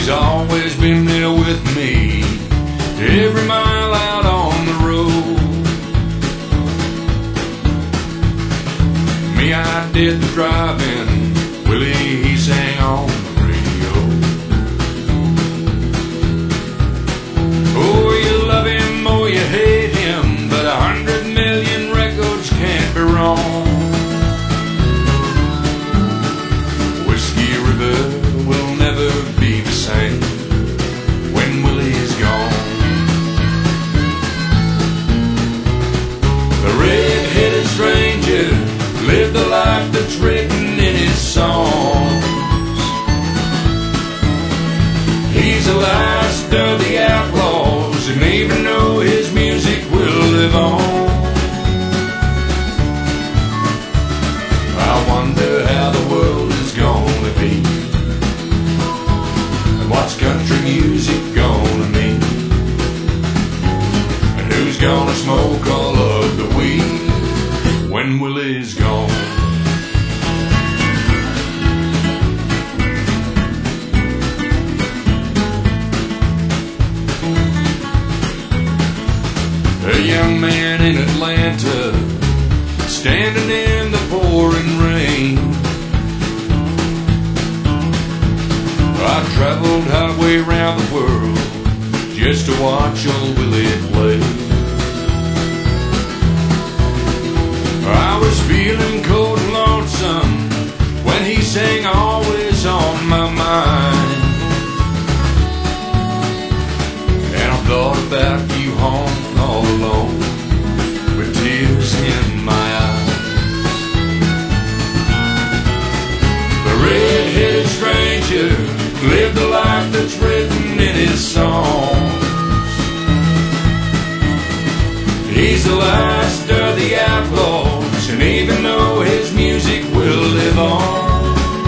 always been there with me, every mile out on the road. Me, I did the driving, Willie, he sang on the radio. Oh, you love him or you hate him, but 100 million records can't be wrong. Whiskey River will never be the same when Willie's gone. The red-headed stranger lived the life that's written in his songs. He's the last of the outlaws, and even though his music will live on, I wonder how the world is gonna be, and what's country music gonna mean, and who's gonna smoke all of the weed when Willie's gone. A young man in Atlanta, standing in the pouring rain. I traveled halfway around the world just to watch old Willie play. I was feeling cold and lonesome when he sang Always on My Mind. And I thought about you home all alone with tears in my eyes. The red-headed stranger lived the life that's written in his songs. He's the last of the outlaws, and even though his music will live on,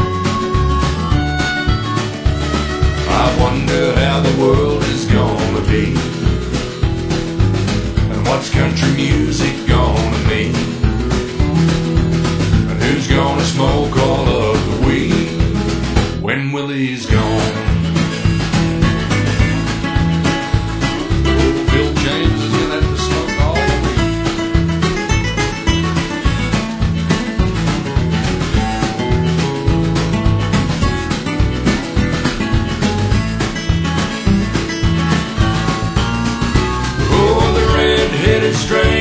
I wonder how the world is gonna be, and what's country music gonna mean, and who's gonna smoke all of the weed when Willie's gone. Bill James is gonna have to smoke all the weed. Oh, the red-headed stranger